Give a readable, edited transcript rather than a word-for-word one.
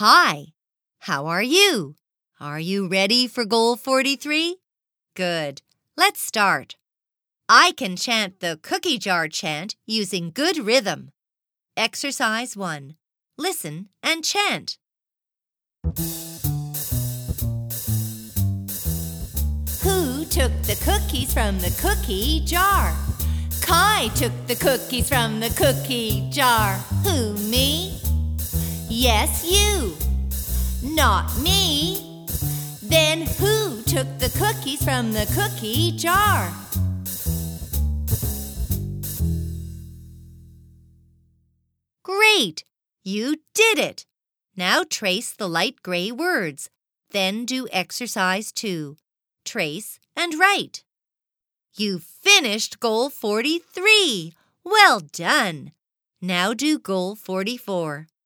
Hi, how are you? Are you ready for Goal 43? Good. Let's start. I can chant the cookie jar chant using good rhythm. Exercise 1. Listen and chant. Who took the cookies from the cookie jar? Kai took the cookies from the cookie jar. Who, me? Yes, you. Not me. Then who took the cookies from the cookie jar? Great! You did it! Now trace the light gray words. Then do exercise 2. Trace and write. You finished Goal 43! Well done! Now do Goal 44.